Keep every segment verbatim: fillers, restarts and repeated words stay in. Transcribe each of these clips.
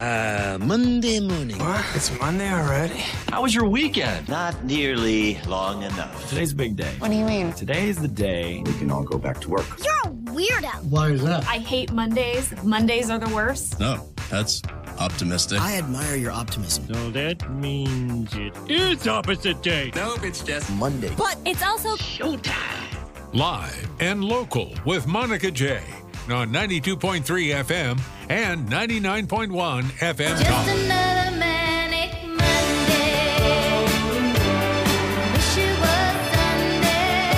Uh, Monday morning. What? It's Monday already? How was your weekend? Not nearly long enough. Today's a big day. What do you mean? Today's the day we can all go back to work. You're a weirdo. Why is that? I hate Mondays. Mondays are the worst. No, that's optimistic. I admire your optimism. So that means it is opposite day. Nope, it's just Monday. But it's also showtime. Live and local with Monica J on ninety-two point three F M and ninety-nine point one F M Just Talk. another manic Monday. Wish it was Sunday.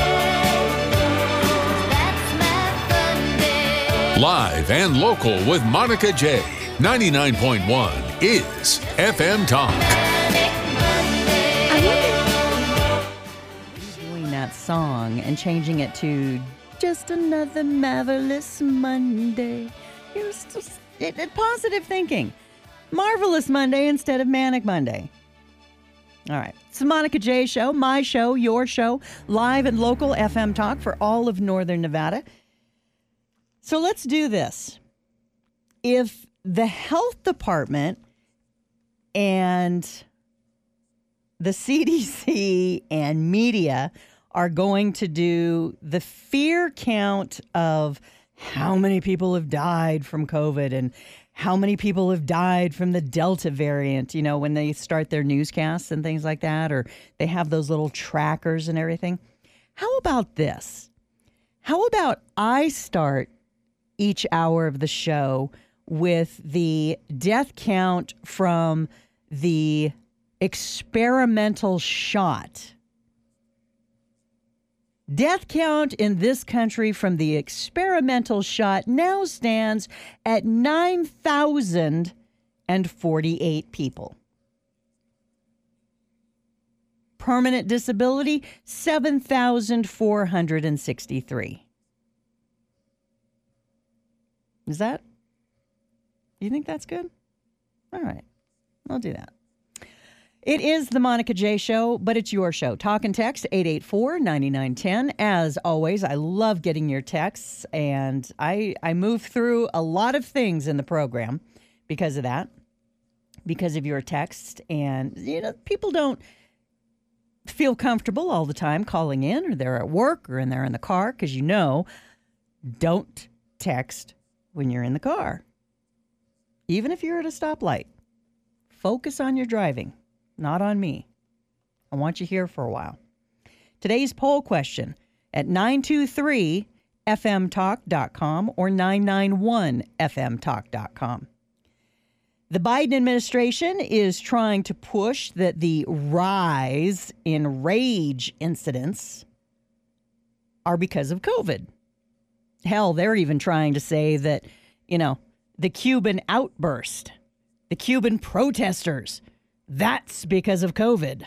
That's my fun day. Live and local with Monica J. ninety-nine point one is F M Talk. Doing that song and changing it to just another marvelous Monday. It was just it, it, positive thinking. Marvelous Monday instead of Manic Monday. All right. It's the Monica J Show, my show, your show, live and local F M Talk for all of Northern Nevada. So let's do this. If the health department and the C D C and media are going to do the fear count of how many people have died from COVID and how many people have died from the Delta variant, you know, when they start their newscasts and things like that, or they have those little trackers and everything. How about this? How about I start each hour of the show with the death count from the experimental shot? Death count in this country from the experimental shot now stands at nine thousand forty-eight people. Permanent disability, seven thousand four hundred sixty-three. Is that? Do you think that's good? All right, I'll do that. It is the Monica J Show, but it's your show. Talk and text eight eight four, nine nine one zero. As always, I love getting your texts, and I I move through a lot of things in the program because of that, because of your text. And, you know, people don't feel comfortable all the time calling in, or they're at work, or they're in the car, because, you know, don't text when you're in the car. Even if you're at a stoplight, focus on your driving. Not on me. I want you here for a while. Today's poll question at nine two three F M talk dot com or nine nine one F M talk dot com. The Biden administration is trying to push that the rise in rage incidents are because of COVID. Hell, they're even trying to say that, you know, the Cuban outburst, the Cuban protesters, that's because of COVID.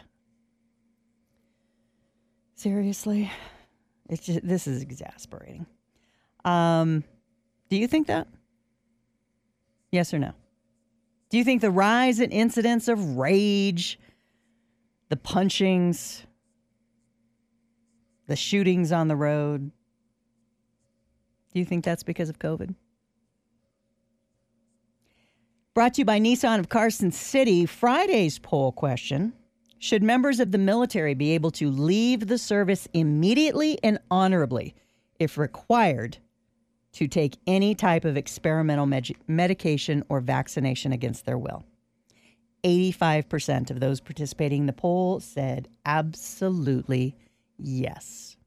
Seriously? It's just, this is exasperating. Um, do you think that? Yes or no? Do you think the rise in incidents of rage, the punchings, the shootings on the road, do you think that's because of COVID? Brought to you by Nissan of Carson City. Friday's poll question: should members of the military be able to leave the service immediately and honorably if required to take any type of experimental med- medication or vaccination against their will? eighty-five percent of those participating in the poll said absolutely yes.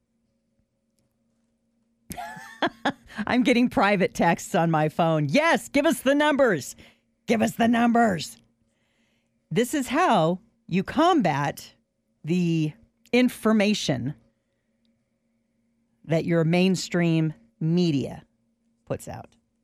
I'm getting private texts on my phone. Yes, give us the numbers. Give us the numbers. This is how you combat the information that your mainstream media puts out.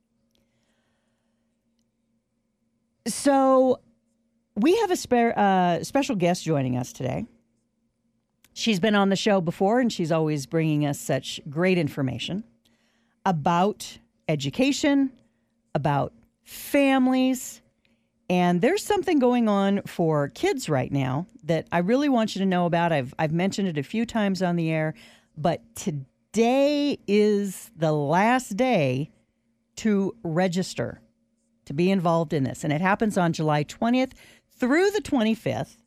So we have a spare, uh, special guest joining us today. She's been on the show before, and she's always bringing us such great information about education, about families. And there's something going on for kids right now that I really want you to know about. I've I've mentioned it a few times on the air, but today is the last day to register to be involved in this. And it happens on July twentieth through the twenty-fifth.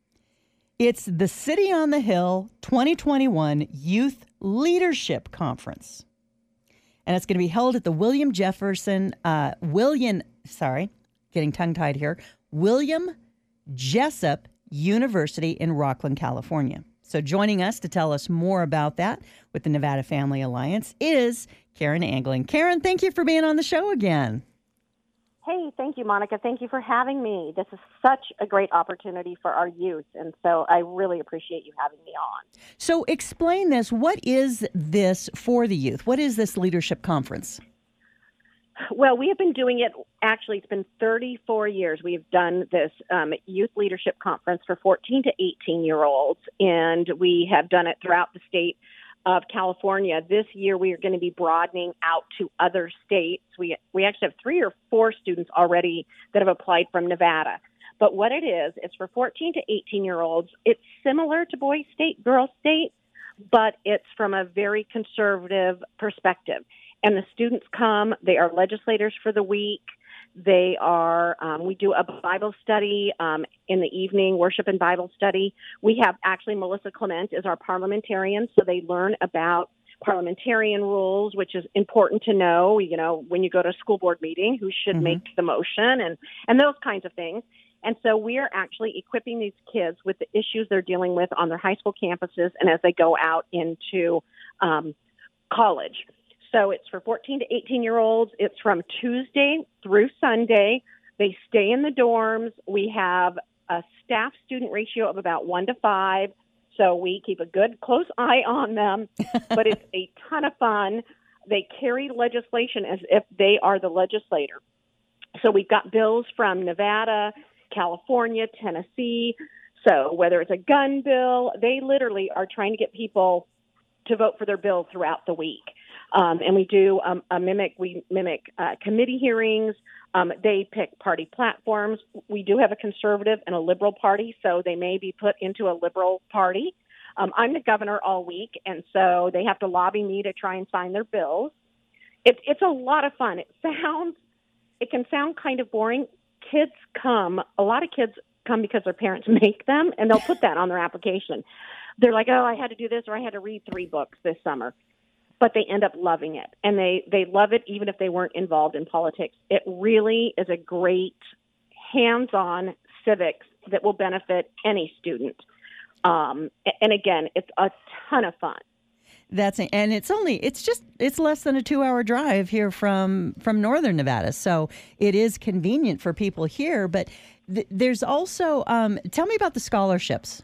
It's the City on the Hill twenty twenty-one Youth Leadership Conference. And it's going to be held at the William Jefferson, uh, William, sorry, getting tongue-tied here, William Jessup University in Rockland, California. So joining us to tell us more about that with the Nevada Family Alliance is Karen Angling. Karen, thank you for being on the show again. Hey, thank you, Monica. Thank you for having me. This is such a great opportunity for our youth, and so I really appreciate you having me on. So explain this. What is this for the youth? What is this leadership conference? Well, we have been doing it, actually, it's been thirty-four years. We've done this um, youth leadership conference for fourteen to eighteen-year-olds, and we have done it throughout the state of California. This year, we are going to be broadening out to other states. We we actually have three or four students already that have applied from Nevada. But what it is, it's for fourteen to eighteen-year-olds. It's similar to Boys State, Girls State, but it's from a very conservative perspective. And the students come, they are legislators for the week. They are, um, we do a Bible study um, in the evening, worship and Bible study. We have actually Melissa Clement is our parliamentarian, so they learn about parliamentarian rules, which is important to know, you know, when you go to a school board meeting, who should mm-hmm. make the motion and, and those kinds of things. And so we are actually equipping these kids with the issues they're dealing with on their high school campuses and as they go out into um, college. So it's for fourteen to eighteen-year-olds. It's from Tuesday through Sunday. They stay in the dorms. We have a staff-student ratio of about one to five, so we keep a good, close eye on them. But it's a ton of fun. They carry legislation as if they are the legislator. So we've got bills from Nevada, California, Tennessee. So whether it's a gun bill, they literally are trying to get people to vote for their bill throughout the week. Um, and we do um, a mimic, we mimic uh, committee hearings. Um, they pick party platforms. We do have a conservative and a liberal party, so they may be put into a liberal party. Um, I'm the governor all week, and so they have to lobby me to try and sign their bills. It, it's a lot of fun. It sounds, it can sound kind of boring. Kids come, a lot of kids come because their parents make them, and they'll put that on their application. They're like, oh, I had to do this, or I had to read three books this summer. But they end up loving it, and they, they love it even if they weren't involved in politics. It really is a great hands-on civics that will benefit any student. Um, and again, it's a ton of fun. That's and it's only it's just it's less than a two-hour drive here from from northern Nevada, so it is convenient for people here. But th- there's also um, tell me about the scholarships.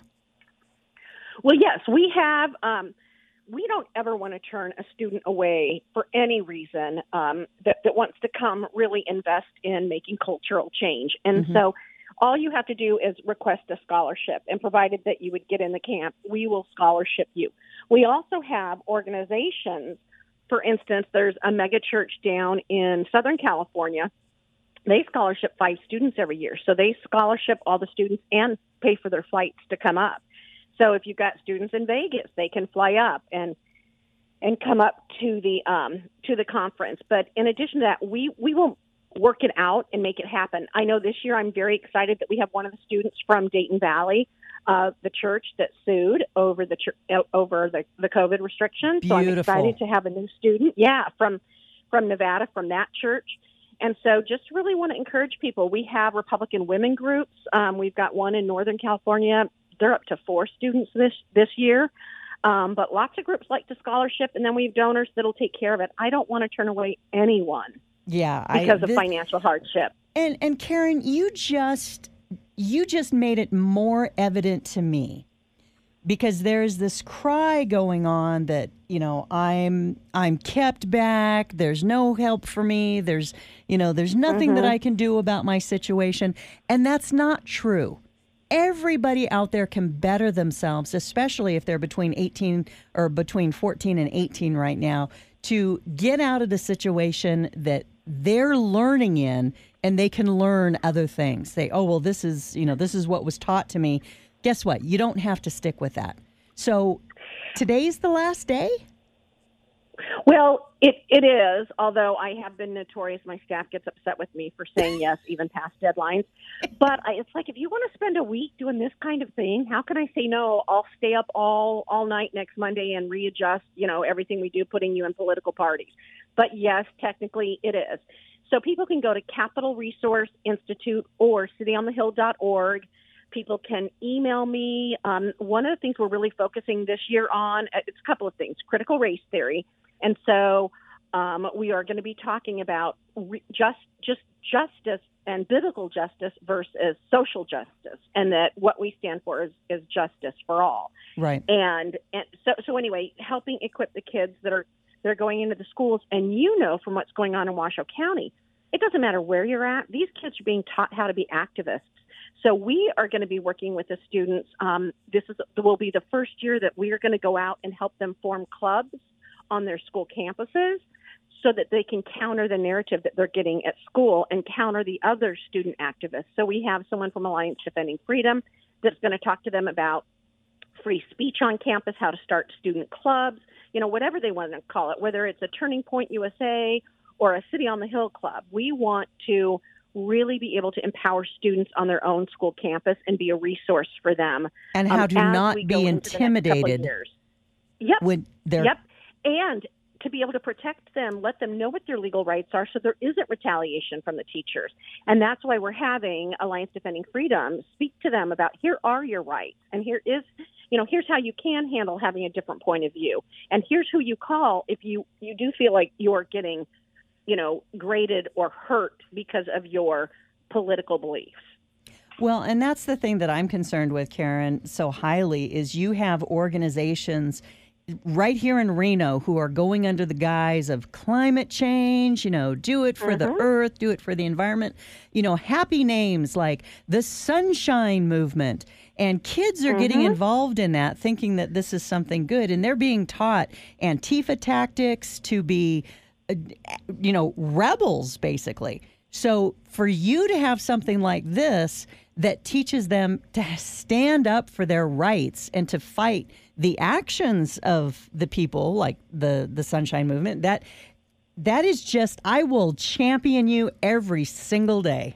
Well, yes, we have. Um, We don't ever want to turn a student away for any reason um, that, that wants to come really invest in making cultural change. And mm-hmm. so all you have to do is request a scholarship, and provided that you would get in the camp, we will scholarship you. We also have organizations. For instance, there's a mega church down in Southern California. They scholarship five students every year. So they scholarship all the students and pay for their flights to come up. So if you've got students in Vegas, they can fly up and and come up to the um, to the conference. But in addition to that, we, we will work it out and make it happen. I know this year I'm very excited that we have one of the students from Dayton Valley, uh, the church that sued over the ch- over the, the COVID restrictions. Beautiful. So I'm excited to have a new student, yeah, from from Nevada, from that church. And so just really want to encourage people. We have Republican women groups. Um, we've got one in Northern California. They're up to four students this, this year. Um, but lots of groups like to scholarship, and then we have donors that'll take care of it. I don't want to turn away anyone yeah, because I, of financial hardship. And and Karen, you just you just made it more evident to me, because there's this cry going on that, you know, I'm I'm kept back. There's no help for me. There's, you know, there's nothing mm-hmm. that I can do about my situation. And that's not true. Everybody out there can better themselves, especially if they're between eighteen or between fourteen and eighteen right now, to get out of the situation that they're learning in, and they can learn other things. Say, oh, well, this is, you know, this is what was taught to me. Guess what? You don't have to stick with that. So today's the last day? Well, it, it is, although I have been notorious. My staff gets upset with me for saying yes, even past deadlines. But I, it's like, if you want to spend a week doing this kind of thing, how can I say no? I'll stay up all, all night next Monday and readjust, you know, everything we do, putting you in political parties. But yes, technically it is. So people can go to Capital Resource Institute or city on the hill dot org. People can email me. Um, one of the things we're really focusing this year on, it's a couple of things, critical race theory. And so um, we are going to be talking about re- just just justice and biblical justice versus social justice, and that what we stand for is, is justice for all. Right. And, and so, so anyway, helping equip the kids that are they're going into the schools. And you know from what's going on in Washoe County, it doesn't matter where you're at. These kids are being taught how to be activists. So we are going to be working with the students. Um, this is will be the first year that we are going to go out and help them form clubs on their school campuses so that they can counter the narrative that they're getting at school and counter the other student activists. So we have someone from Alliance Defending Freedom that's going to talk to them about free speech on campus, how to start student clubs, you know, whatever they want to call it, whether it's a Turning Point U S A or a City on the Hill club. We want to really be able to empower students on their own school campus and be a resource for them. And how um, to not be intimidated. Yep. When they're... Yep. And to be able to protect them, let them know what their legal rights are so there isn't retaliation from the teachers. And that's why we're having Alliance Defending Freedom speak to them about, here are your rights, and here is, you know, here's how you can handle having a different point of view. And here's who you call if you, you do feel like you're getting, you know, graded or hurt because of your political beliefs. Well, and that's the thing that I'm concerned with, Karen, so highly, is you have organizations right here in Reno who are going under the guise of climate change, you know, do it for mm-hmm. the earth, do it for the environment, you know, happy names like the Sunshine Movement. And kids are mm-hmm. getting involved in that, thinking that this is something good. And they're being taught Antifa tactics to be, uh, you know, rebels, basically. So for you to have something like this that teaches them to stand up for their rights and to fight the actions of the people like the, the Sunshine Movement, that that is just, I will champion you every single day.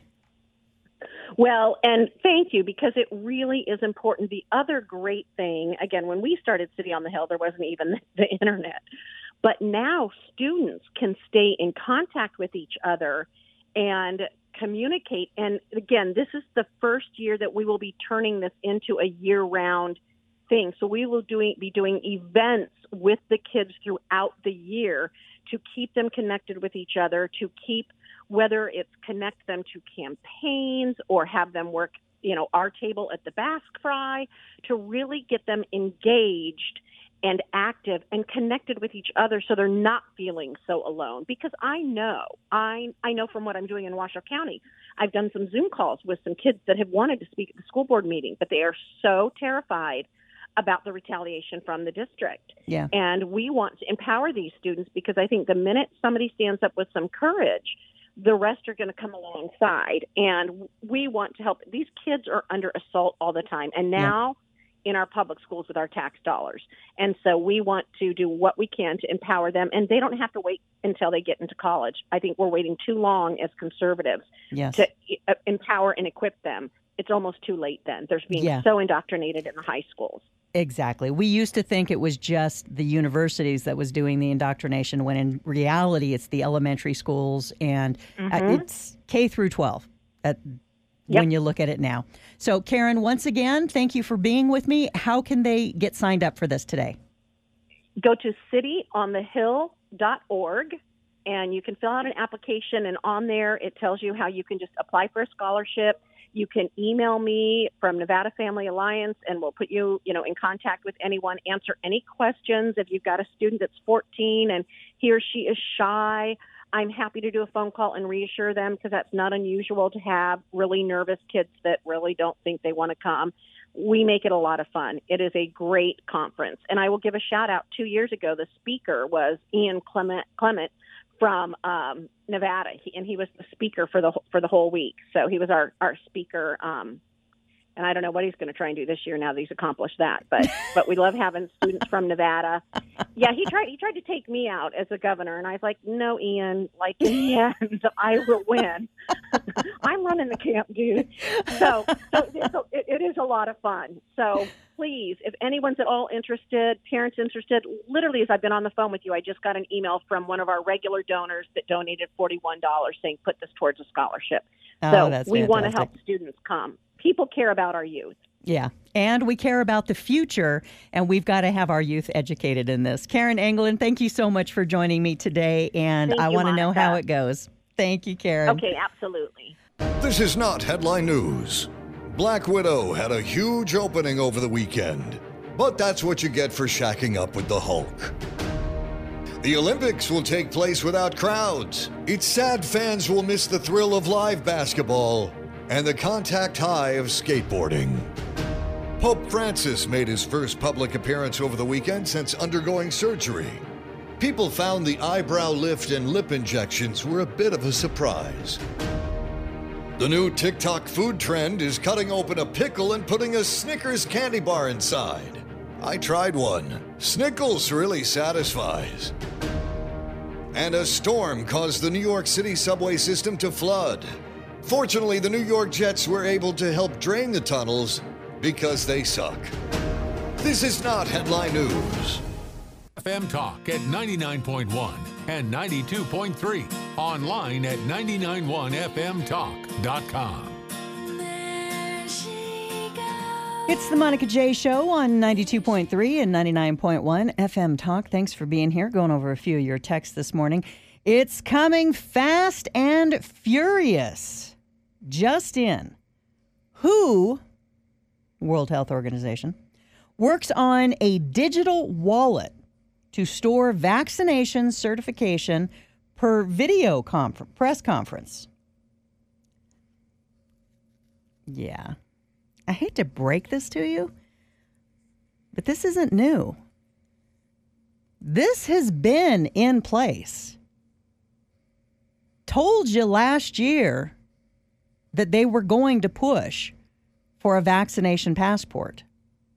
Well, and thank you, because it really is important. The other great thing, again, when we started City on the Hill, there wasn't even the internet. But now students can stay in contact with each other and communicate. And again, this is the first year that we will be turning this into a year-round thing. So we will doing, be doing events with the kids throughout the year to keep them connected with each other, to keep, whether it's connect them to campaigns or have them work, you know, our table at the Basque Fry, to really get them engaged and active and connected with each other so they're not feeling so alone. Because I know, I I know from what I'm doing in Washoe County, I've done some Zoom calls with some kids that have wanted to speak at the school board meeting, but they are so terrified about the retaliation from the district. Yeah. And we want to empower these students, because I think the minute somebody stands up with some courage, the rest are going to come alongside. And we want to help. These kids are under assault all the time. And now yeah. in our public schools with our tax dollars. And so we want to do what we can to empower them. And they don't have to wait until they get into college. I think we're waiting too long as conservatives yes. to uh, empower and equip them. It's almost too late then. They're being yeah. so indoctrinated in the high schools. Exactly. We used to think it was just the universities that was doing the indoctrination, when in reality it's the elementary schools, and mm-hmm. uh, it's K through twelve at, yep. when you look at it now. So, Karen, once again, thank you for being with me. How can they get signed up for this today? Go to city on the hill dot org, and you can fill out an application, and on there it tells you how you can just apply for a scholarship. You can email me from Nevada Family Alliance, and we'll put you, you know, in contact with anyone, answer any questions. If you've got a student that's fourteen and he or she is shy, I'm happy to do a phone call and reassure them, because that's not unusual to have really nervous kids that really don't think they want to come. We make it a lot of fun. It is a great conference. And I will give a shout out. Two years ago, the speaker was Ian Clement, Clement from um, Nevada, he, and he was the speaker for the for the whole week. So he was our our speaker um, and I don't know what he's going to try and do this year now that he's accomplished that. But but we love having students from Nevada. Yeah, he tried he tried to take me out as a governor, and I was like, no, Ian. Like in the end, I will win. I'm running the camp, dude. So so it's a, it, it is a lot of fun. So please, if anyone's at all interested, parents interested, literally as I've been on the phone with you, I just got an email from one of our regular donors that donated forty-one dollars saying put this towards a scholarship. Oh, so that's we want to fantastic. help students come. People care about our youth. Yeah. And we care about the future, and we've got to have our youth educated in this. Karen Engelin, thank you so much for joining me today, and Thank I you, want to know Monica. how it goes. Thank you, Karen. Okay, absolutely. This is not headline news. Black Widow had a huge opening over the weekend, but that's what you get for shacking up with the Hulk. The Olympics will take place without crowds. It's sad fans will miss the thrill of live basketball and the contact high of skateboarding. Pope Francis made his first public appearance over the weekend since undergoing surgery. People found the eyebrow lift and lip injections were a bit of a surprise. The new TikTok food trend is cutting open a pickle and putting a Snickers candy bar inside. I tried one. Snickles really satisfies. And a storm caused the New York City subway system to flood. Fortunately, the New York Jets were able to help drain the tunnels because they suck. This is not headline news. F M Talk at ninety-nine point one and ninety-two point three. Online at nine nine one f m talk dot com. It's the Monica J Show on ninety-two point three and ninety-nine point one F M Talk. Thanks for being here. Going over a few of your texts this morning. It's coming fast and furious. Just in. W H O, World Health Organization, works on a digital wallet to store vaccination certification per video confer- press conference. Yeah. I hate to break this to you, but this isn't new. This has been in place. Told you last year that they were going to push for a vaccination passport.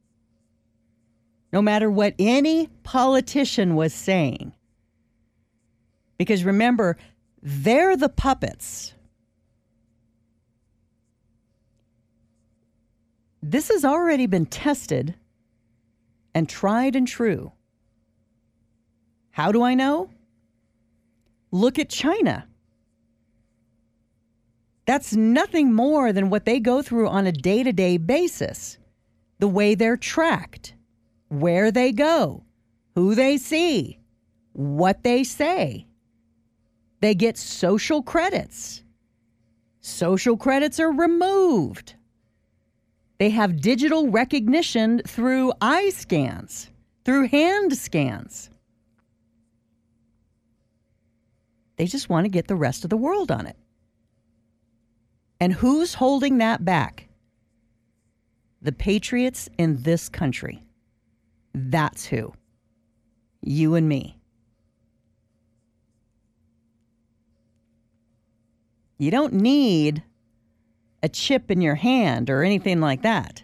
No matter what any politician was saying. Because remember, they're the puppets. This has already been tested and tried and true. How do I know? Look at China. That's nothing more than what they go through on a day-to-day basis. The way they're tracked, where they go, who they see, what they say. They get social credits. Social credits are removed. They have digital recognition through eye scans, through hand scans. They just want to get the rest of the world on it. And who's holding that back? The patriots in this country. That's who. You and me. You don't need a chip in your hand or anything like that.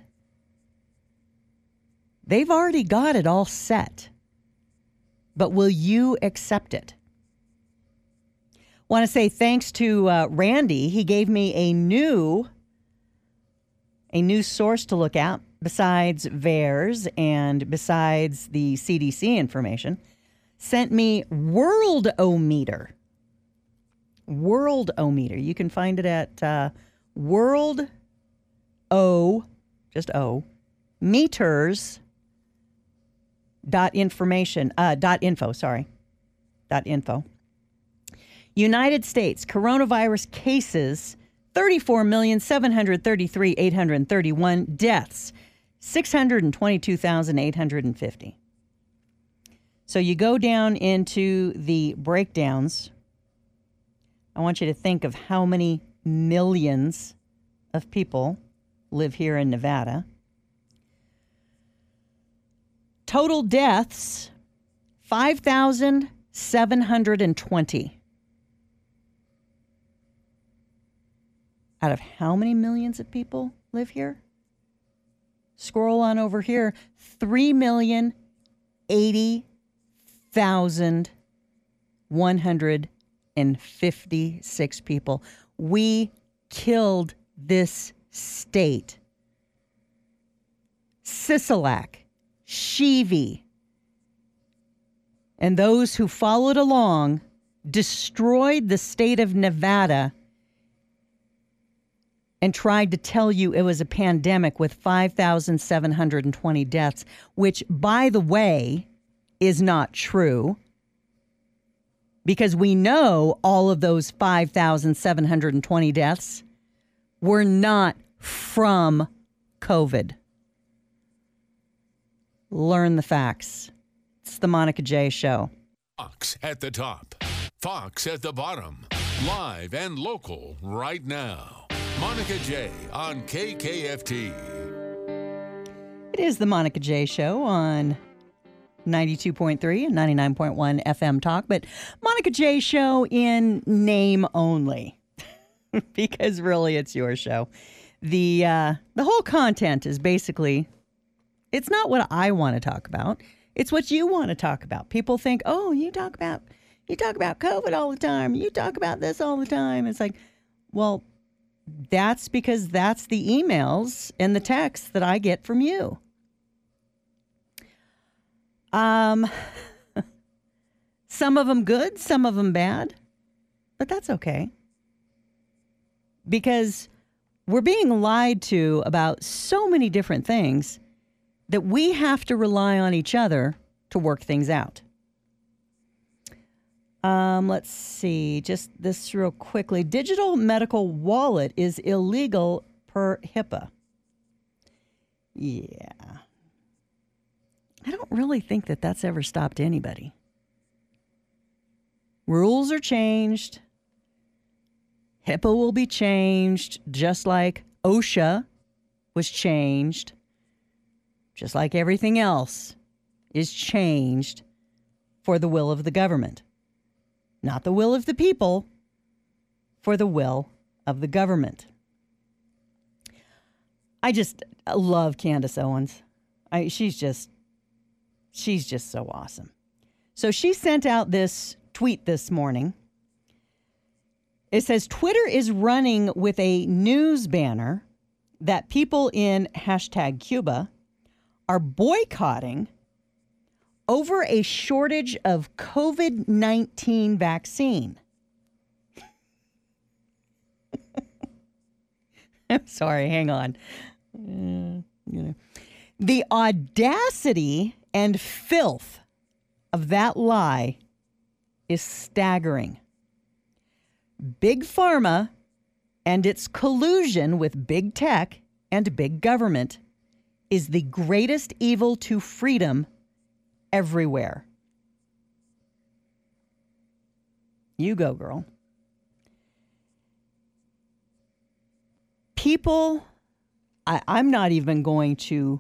They've already got it all set. But will you accept it? Want to say thanks to uh, Randy. He gave me a new, a new source to look at besides V A E R S and besides the C D C information. Sent me Worldometer. Worldometer. You can find it at uh, World O, just O, meters dot information uh, dot info. Sorry, dot info. United States coronavirus cases thirty-four million seven hundred thirty-three thousand eight hundred thirty-one, deaths six hundred twenty-two thousand eight hundred fifty. So you go down into the breakdowns. I want you to think of how many millions of people live here in Nevada. Total deaths, five thousand seven hundred twenty. Out of how many millions of people live here? Scroll on over here. three million eighty thousand one hundred fifty-six people. We killed this state. Sisolak, Shivi, and those who followed along destroyed the state of Nevada and tried to tell you it was a pandemic with five thousand seven hundred twenty deaths, which, by the way, is not true, because we know all of those five thousand seven hundred twenty deaths were not from COVID. Learn the facts. It's the Monica J. Show. Fox at the top, Fox at the bottom, live and local right now. Monica J. on K K F T. It is the Monica J. Show on ninety-two point three and ninety-nine point one F M Talk, but Monica J. Show in name only, because really it's your show. The uh, the whole content is basically, it's not what I want to talk about. It's what you want to talk about. People think, oh, you talk about you talk about COVID all the time. You talk about this all the time. It's like, well, that's because that's the emails and the texts that I get from you. Um, some of them good, some of them bad, but that's okay. Because we're being lied to about so many different things that we have to rely on each other to work things out. Um, let's see, just this real quickly. Digital medical wallet is illegal per HIPAA. Yeah. I don't really think that that's ever stopped anybody. Rules are changed. HIPAA will be changed, just like OSHA was changed, just like everything else is changed for the will of the government. Not the will of the people, for the will of the government. I just love Candace Owens. I, she's just, she's just so awesome. So she sent out this tweet this morning. It says, Twitter is running with a news banner that people in hashtag Cuba are boycotting over a shortage of COVID nineteen vaccine. I'm sorry, hang on. Uh, you know. The audacity and filth of that lie is staggering. Big Pharma and its collusion with big tech and big government is the greatest evil to freedom everywhere. You go, girl. People, I, I'm not even going to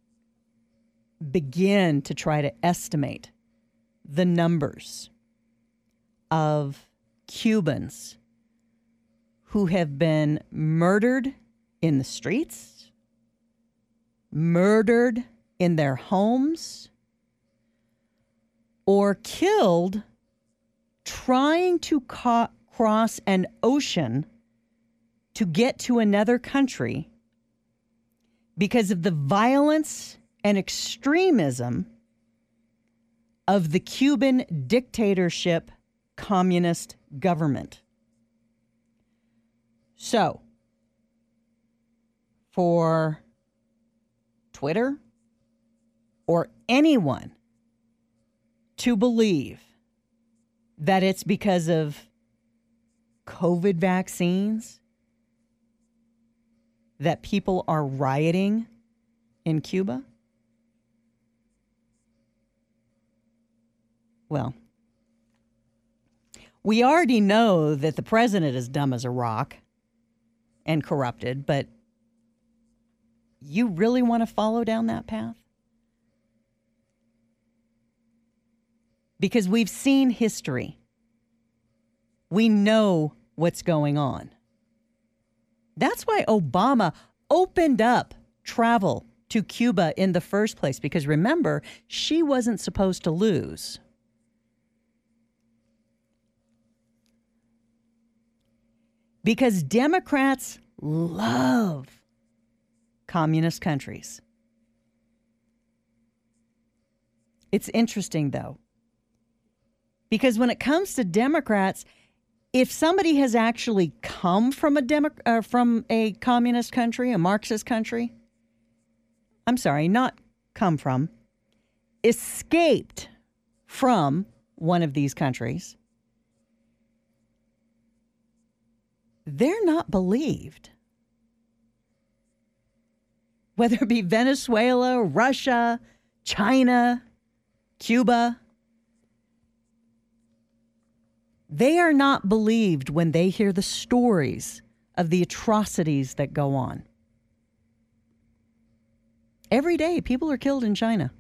begin to try to estimate the numbers of Cubans who have been murdered in the streets, murdered in their homes, or killed trying to co- cross an ocean to get to another country because of the violence and extremism of the Cuban dictatorship communist government. So, for Twitter or anyone to believe that it's because of COVID vaccines that people are rioting in Cuba, well, we already know that the president is dumb as a rock and corrupted, but you really want to follow down that path? Because we've seen history. We know what's going on. That's why Obama opened up travel to Cuba in the first place, because remember, she wasn't supposed to lose. Because Democrats love communist countries. It's interesting, though, because when it comes to Democrats, if somebody has actually come from a Demo- uh, from a communist country, a Marxist country, I'm sorry, not come from, escaped from one of these countries, they're not believed. Whether it be Venezuela, Russia, China, Cuba, they are not believed when they hear the stories of the atrocities that go on. Every day, people are killed in China.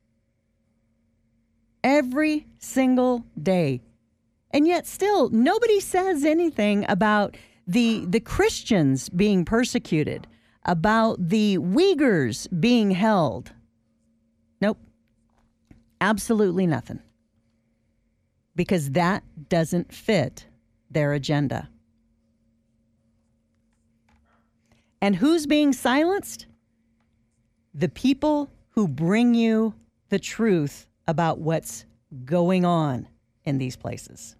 Every single day. And yet still, nobody says anything about the, the Christians being persecuted, about the Uyghurs being held. Nope. Absolutely nothing. Because that doesn't fit their agenda. And who's being silenced? The people who bring you the truth about what's going on in these places.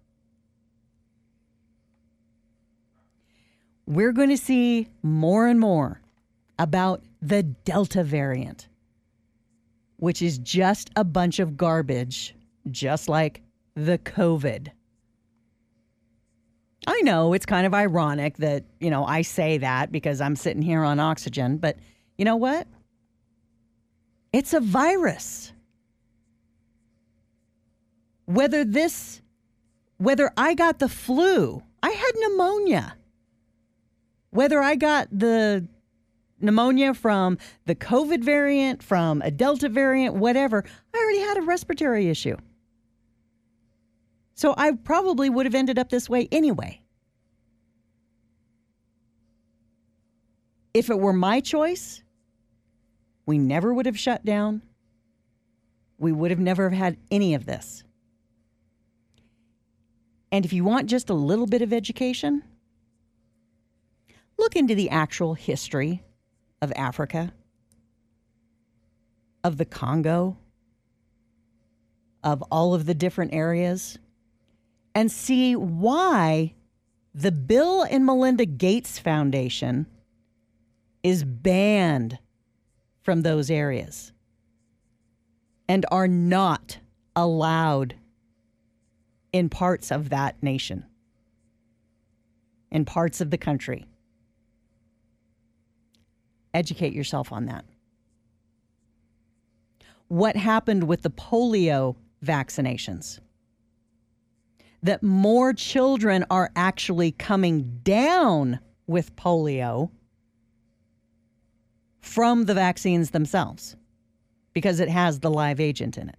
We're going to see more and more about the Delta variant, which is just a bunch of garbage, just like the COVID. I know it's kind of ironic that, you know, I say that because I'm sitting here on oxygen, but you know what? It's a virus. Whether this, whether I got the flu, I had pneumonia. Whether I got the pneumonia from the COVID variant, from a Delta variant, whatever, I already had a respiratory issue. So I probably would have ended up this way anyway. If it were my choice, we never would have shut down. We would have never had any of this. And if you want just a little bit of education, look into the actual history of Africa, of the Congo, of all of the different areas, and see why the Bill and Melinda Gates Foundation is banned from those areas and are not allowed in parts of that nation, in parts of the country. Educate yourself on that. What happened with the polio vaccinations? That more children are actually coming down with polio from the vaccines themselves because it has the live agent in it.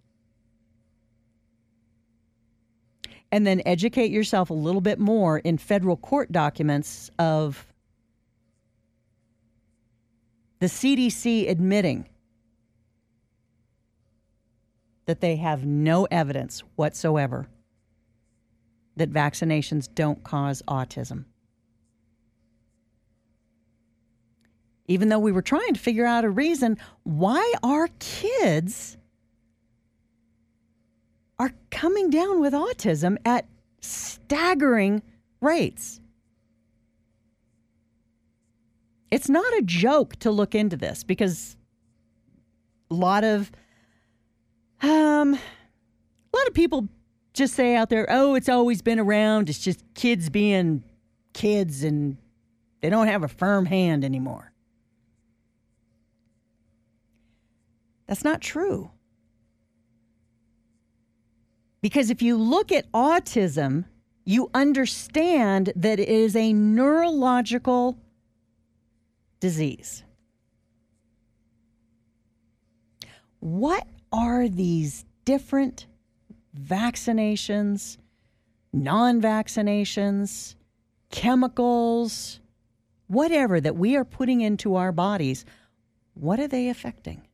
And then educate yourself a little bit more in federal court documents of the C D C admitting that they have no evidence whatsoever that vaccinations don't cause autism. Even though we were trying to figure out a reason why our kids are coming down with autism at staggering rates. It's not a joke to look into this because a lot of um, a lot of people just say out there, oh, it's always been around. It's just kids being kids and they don't have a firm hand anymore. That's not true. Because if you look at autism, you understand that it is a neurological disease. What are these different vaccinations, non-vaccinations, chemicals, whatever that we are putting into our bodies? What are they affecting?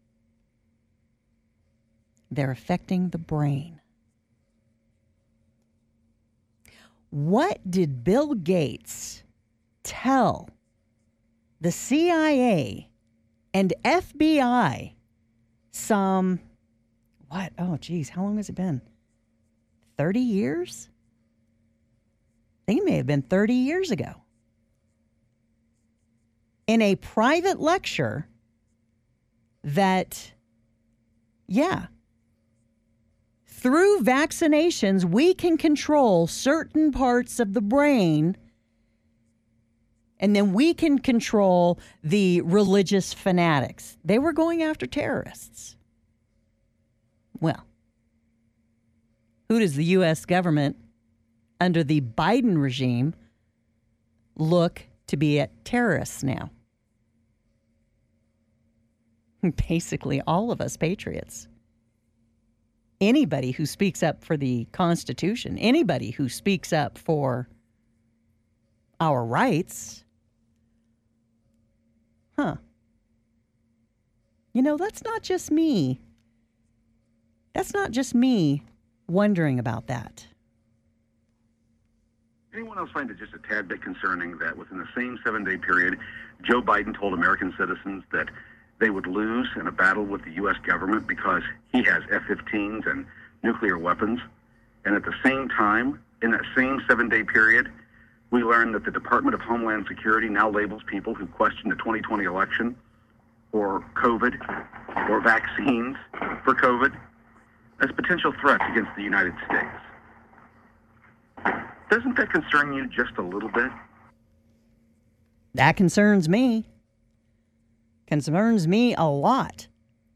They're affecting the brain. What did Bill Gates tell the C I A and F B I some, what? Oh, geez, how long has it been? thirty years? I think it may have been thirty years ago. In a private lecture that, yeah, through vaccinations, we can control certain parts of the brain, and then we can control the religious fanatics. They were going after terrorists. Well, who does the U S government under the Biden regime look to be at terrorists now? Basically, all of us patriots. Anybody who speaks up for the Constitution, anybody who speaks up for our rights. Huh. You know, that's not just me. That's not just me wondering about that. Anyone else find it just a tad bit concerning that within the same seven-day period, Joe Biden told American citizens that they would lose in a battle with the U S government because he has F fifteens and nuclear weapons. And at the same time, in that same seven-day period, we learned that the Department of Homeland Security now labels people who question the twenty twenty election or COVID or vaccines for COVID as potential threats against the United States. Doesn't that concern you just a little bit? That concerns me. Concerns me a lot.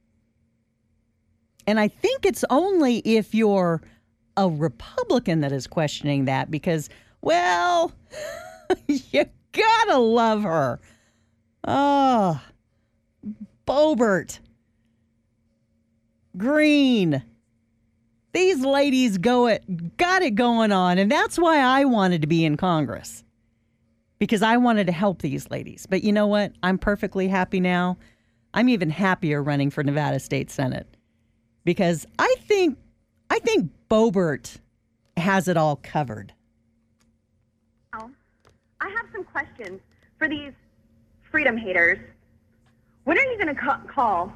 And I think it's only if you're a Republican that is questioning that because, well, you gotta love her. Oh, Boebert, Green. These ladies go it, got it going on, and that's why I wanted to be in Congress. Because I wanted to help these ladies. But you know what? I'm perfectly happy now. I'm even happier running for Nevada State Senate. Because I think I think Boebert has it all covered. I have some questions for these freedom haters. When are you going to ca- call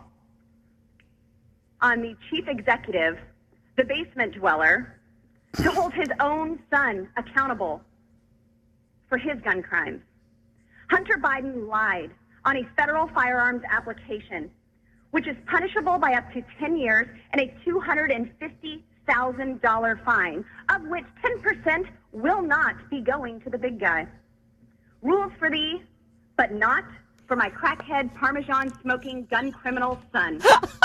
on the chief executive, the basement dweller, to hold his own son accountable for his gun crimes? Hunter Biden lied on a federal firearms application, which is punishable by up to ten years and a two hundred fifty thousand dollars fine, of which ten percent will not be going to the big guy. Rules for thee, but not for my crackhead, Parmesan-smoking, gun criminal son.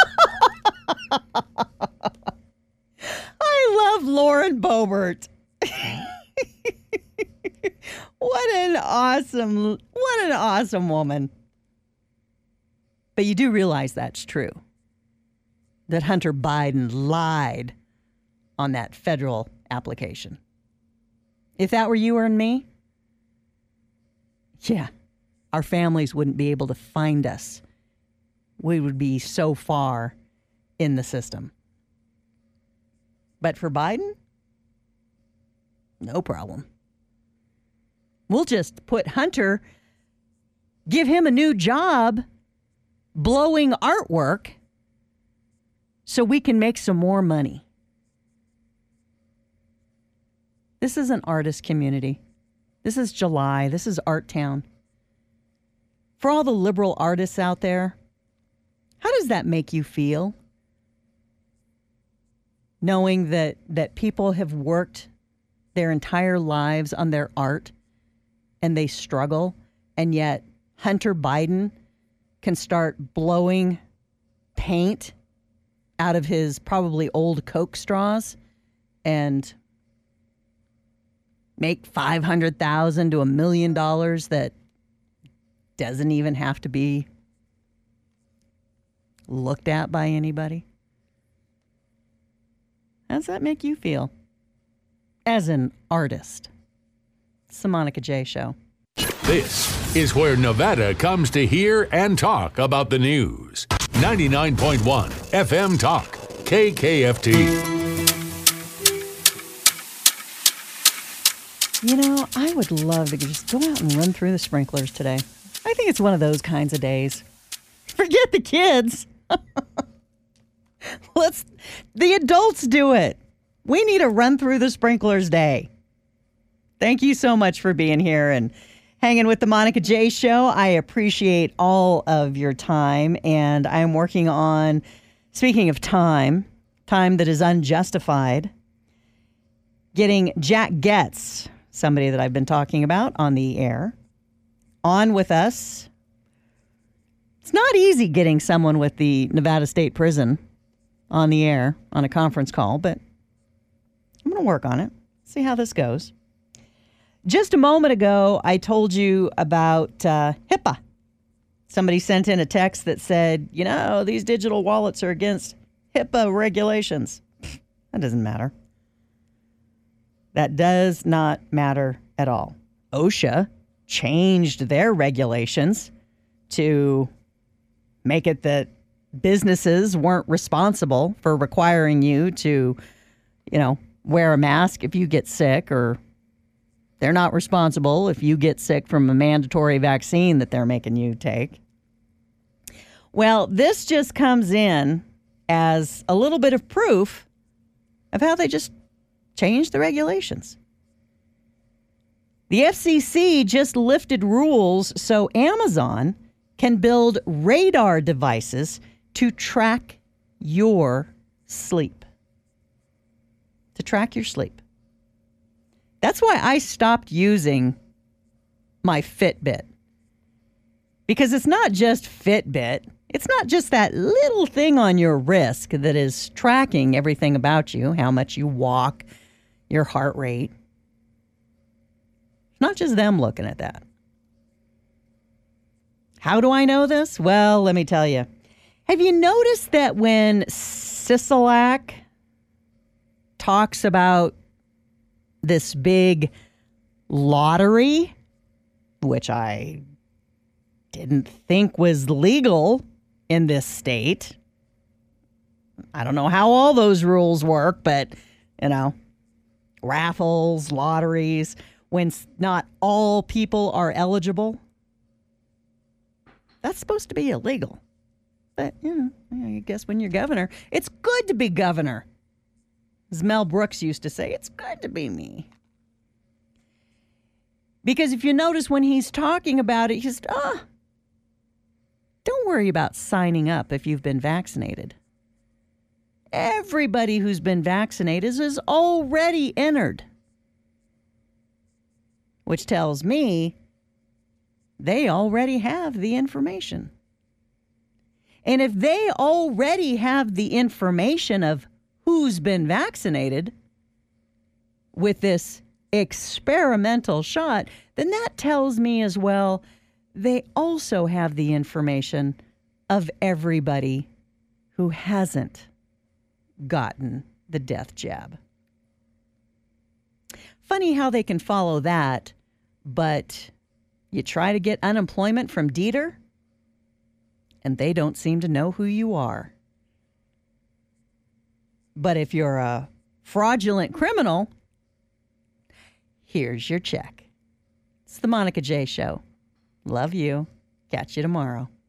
I love Lauren Boebert. What an awesome, what an awesome woman. But you do realize that's true. That Hunter Biden lied on that federal application. If that were you or me, yeah, our families wouldn't be able to find us. We would be so far in the system. But for Biden, no problem. We'll just put Hunter, give him a new job blowing artwork so we can make some more money. This is an artist community. This is July. This is Art Town. For all the liberal artists out there, how does that make you feel? Knowing that, that people have worked their entire lives on their art and they struggle, and yet Hunter Biden can start blowing paint out of his probably old Coke straws and make five hundred thousand dollars to a million dollars that doesn't even have to be looked at by anybody. How does that make you feel as an artist? It's the Monica J. Show. This is where Nevada comes to hear and talk about the news. ninety-nine point one F M Talk, K K F T. You know, I would love to just go out and run through the sprinklers today. I think it's one of those kinds of days. Forget the kids. Let's, the adults do it. We need a run through the sprinklers day. Thank you so much for being here and hanging with the Monica J Show. I appreciate all of your time, and I am working on, speaking of time, time that is unjustified, getting Jack Getz, somebody that I've been talking about on the air, on with us. It's not easy getting someone with the Nevada State Prison on the air on a conference call, but I'm going to work on it. See how this goes. Just a moment ago, I told you about uh, HIPAA. Somebody sent in a text that said, you know, these digital wallets are against HIPAA regulations. That doesn't matter. That does not matter at all. OSHA changed their regulations to make it that businesses weren't responsible for requiring you to, you know, wear a mask if you get sick, or they're not responsible if you get sick from a mandatory vaccine that they're making you take. Well, this just comes in as a little bit of proof of how they just changed the regulations. The F C C just lifted rules so Amazon can build radar devices to track your sleep. To track your sleep. That's why I stopped using my Fitbit. Because it's not just Fitbit. It's not just that little thing on your wrist that is tracking everything about you, how much you walk, your heart rate. It's not just them looking at that. How do I know this? Well, let me tell you. Have you noticed that when Sisolak talks about this big lottery, which I didn't think was legal in this state. I don't know how all those rules work, but, you know, raffles, lotteries, when not all people are eligible, that's supposed to be illegal. But, you know, I guess when you're governor, it's good to be governor. As Mel Brooks used to say, it's good to be me. Because if you notice when he's talking about it, he's, ah, don't worry about signing up if you've been vaccinated. Everybody who's been vaccinated is already entered. Which tells me they already have the information. And if they already have the information of who's been vaccinated with this experimental shot, then that tells me as well they also have the information of everybody who hasn't gotten the death jab. Funny how they can follow that, but you try to get unemployment from Dieter, and they don't seem to know who you are. But if you're a fraudulent criminal, here's your check. It's the Monica J Show. Love you. Catch you tomorrow.